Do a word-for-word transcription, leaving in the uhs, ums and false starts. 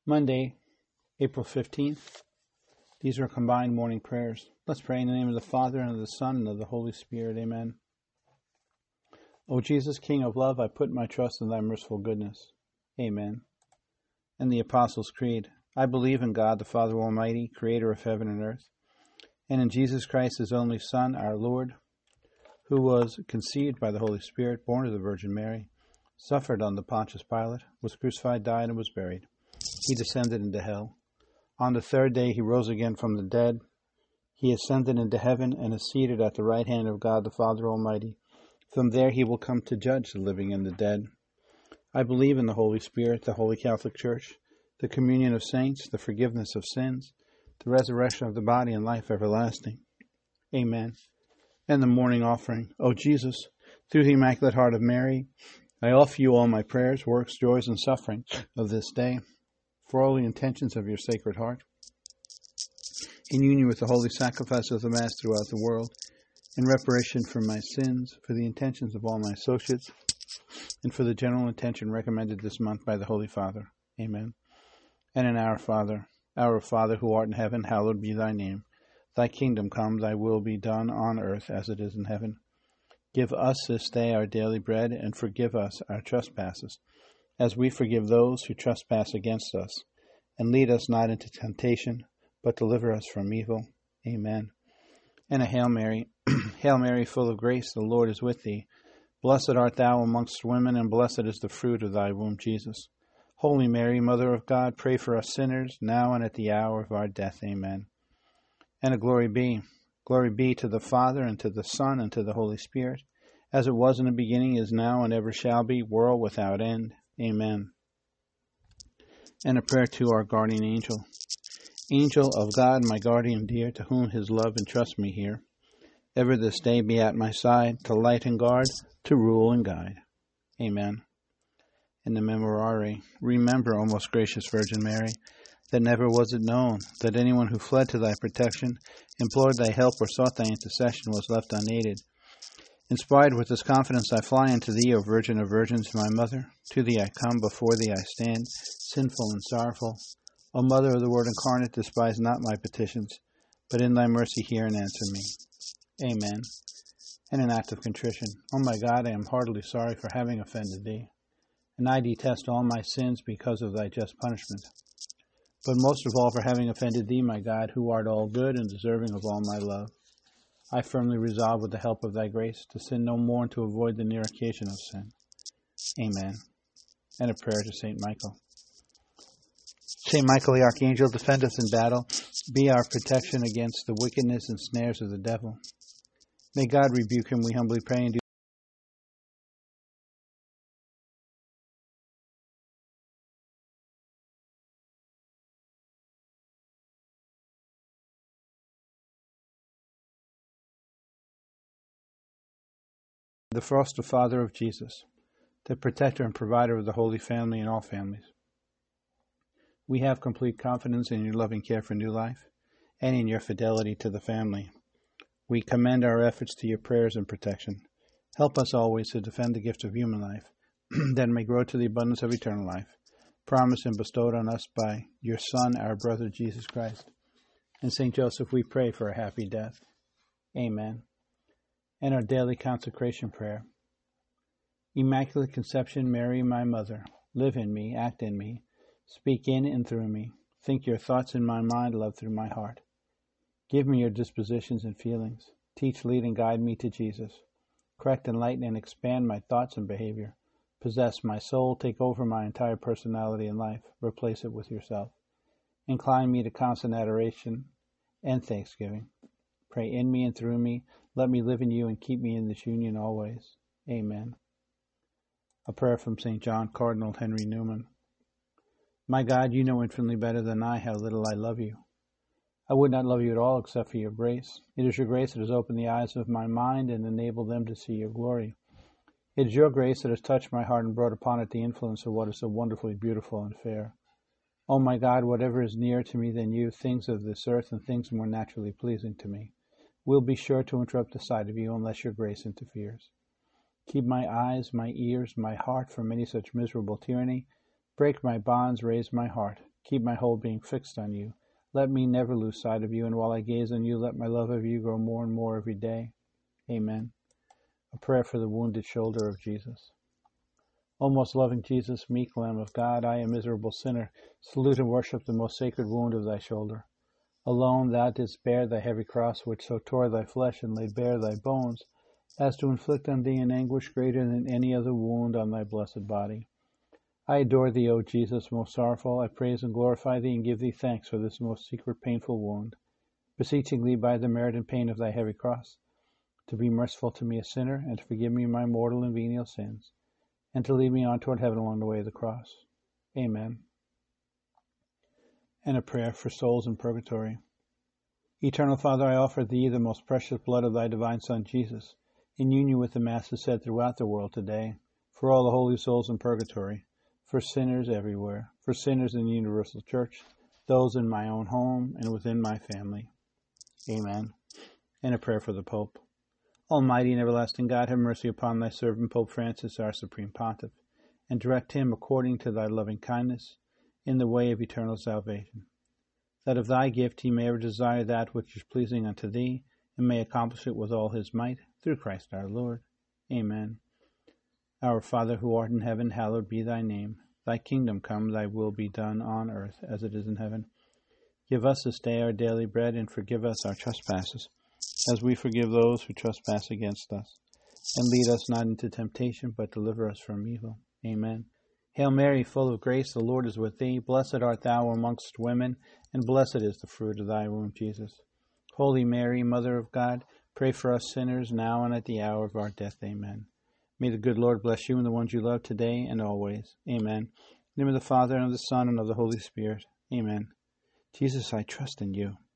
Monday, April fifteenth. These are combined morning prayers. Let's pray in the name of the Father, and of the Son, and of the Holy Spirit. Amen. O Jesus, King of love, I put my trust in thy merciful goodness. Amen. And the Apostles' Creed. I believe in God, the Father Almighty, creator of heaven and earth, and in Jesus Christ, his only Son, our Lord, who was conceived by the Holy Spirit, born of the Virgin Mary, suffered under Pontius Pilate, was crucified, died, and was buried. He descended into hell. On the third day he rose again from the dead. He ascended into heaven and is seated at the right hand of God the Father Almighty. From there he will come to judge the living and the dead. I believe in the Holy Spirit, the Holy Catholic Church, the communion of saints, the forgiveness of sins, the resurrection of the body, and life everlasting. Amen. And the morning offering. O Jesus, through the Immaculate Heart of Mary, I offer you all my prayers, works, joys, and sufferings of this day, for all the intentions of your Sacred Heart, in union with the holy sacrifice of the Mass throughout the world, in reparation for my sins, for the intentions of all my associates, and for the general intention recommended this month by the Holy Father. Amen. And in Our Father, Our Father who art in heaven, hallowed be thy name. Thy kingdom come, thy will be done on earth as it is in heaven. Give us this day our daily bread, and forgive us our trespasses, as we forgive those who trespass against us. And lead us not into temptation, but deliver us from evil. Amen. And a Hail Mary. Hail Mary, full of grace, the Lord is with thee. Blessed art thou amongst women, and blessed is the fruit of thy womb, Jesus. Holy Mary, Mother of God, pray for us sinners, now and at the hour of our death. Amen. And a glory be. Glory be to the Father, and to the Son, and to the Holy Spirit, as it was in the beginning, is now, and ever shall be, world without end. Amen. And a prayer to our guardian angel. Angel of God, my guardian dear, to whom his love entrusts me here, ever this day be at my side, to light and guard, to rule and guide. Amen. In the Memorare, remember, O most gracious Virgin Mary, that never was it known that anyone who fled to thy protection, implored thy help, or sought thy intercession was left unaided. Inspired with this confidence, I fly unto thee, O Virgin of Virgins, my Mother. To thee I come, before thee I stand, sinful and sorrowful. O Mother of the Word incarnate, despise not my petitions, but in thy mercy hear and answer me. Amen. And an act of contrition. O my God, I am heartily sorry for having offended thee, and I detest all my sins because of thy just punishment. But most of all for having offended thee, my God, who art all good and deserving of all my love. I firmly resolve, with the help of thy grace, to sin no more and to avoid the near occasion of sin. Amen. And a prayer to Saint Michael. Saint Michael the Archangel, defend us in battle. Be our protection against the wickedness and snares of the devil. May God rebuke him, we humbly pray, and do the foster father of Jesus, the protector and provider of the Holy Family and all families. We have complete confidence in your loving care for New Life and in your fidelity to the family. We commend our efforts to your prayers and protection. Help us always to defend the gift of human life, that it may grow to the abundance of eternal life, promised and bestowed on us by your Son, our brother Jesus Christ. And Saint Joseph, we pray for a happy death. Amen. And our daily consecration prayer. Immaculate Conception, Mary, my Mother, live in me, act in me, speak in and through me. Think your thoughts in my mind, love through my heart. Give me your dispositions and feelings. Teach, lead, and guide me to Jesus. Correct, enlighten, and expand my thoughts and behavior. Possess my soul, take over my entire personality and life. Replace it with yourself. Incline me to constant adoration and thanksgiving. Pray in me and through me. Let me live in you and keep me in this union always. Amen. A prayer from Saint John Cardinal Henry Newman. My God, you know infinitely better than I how little I love you. I would not love you at all except for your grace. It is your grace that has opened the eyes of my mind and enabled them to see your glory. It is your grace that has touched my heart and brought upon it the influence of what is so wonderfully beautiful and fair. O my God, whatever is nearer to me than you, things of this earth and things more naturally pleasing to me, will be sure to interrupt the sight of you unless your grace interferes. Keep my eyes, my ears, my heart from any such miserable tyranny. Break my bonds, raise my heart. Keep my whole being fixed on you. Let me never lose sight of you, and while I gaze on you, let my love of you grow more and more every day. Amen. A prayer for the wounded shoulder of Jesus. O most loving Jesus, meek Lamb of God, I, a miserable sinner, salute and worship the most sacred wound of thy shoulder. Alone thou didst bear thy heavy cross, which so tore thy flesh and laid bare thy bones, as to inflict on thee an anguish greater than any other wound on thy blessed body. I adore thee, O Jesus, most sorrowful. I praise and glorify thee and give thee thanks for this most secret painful wound, beseeching thee by the merit and pain of thy heavy cross, to be merciful to me a sinner, and to forgive me my mortal and venial sins, and to lead me on toward heaven along the way of the cross. Amen. And a prayer for souls in purgatory. Eternal Father, I offer thee the most precious blood of thy divine Son, Jesus, in union with the Masses said throughout the world today, for all the holy souls in purgatory, for sinners everywhere, for sinners in the universal church, those in my own home and within my family. Amen. And a prayer for the Pope. Almighty and everlasting God, have mercy upon thy servant Pope Francis, our Supreme Pontiff, and direct him according to thy loving kindness in the way of eternal salvation, that of thy gift he may ever desire that which is pleasing unto thee, and may accomplish it with all his might, through Christ our Lord. Amen. Our Father, who art in heaven, hallowed be thy name. Thy kingdom come, thy will be done on earth as it is in heaven. Give us this day our daily bread, and forgive us our trespasses, as we forgive those who trespass against us. And lead us not into temptation, but deliver us from evil. Amen. Hail Mary, full of grace, the Lord is with thee. Blessed art thou amongst women, and blessed is the fruit of thy womb, Jesus. Holy Mary, Mother of God, pray for us sinners, now and at the hour of our death. Amen. May the good Lord bless you and the ones you love today and always. Amen. In the name of the Father, and of the Son, and of the Holy Spirit. Amen. Jesus, I trust in you.